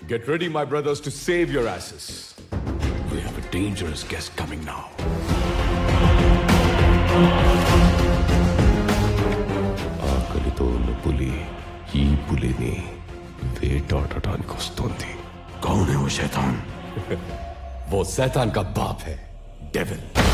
Get ready, my brothers, to save your asses. We have a dangerous guest coming now. ఆకలితో ఉన్న పులి ఈ పులిని వేటాడటానికి వస్తోంది. कौन है वो शैतान? वो शैतान का बाप है, डेविल.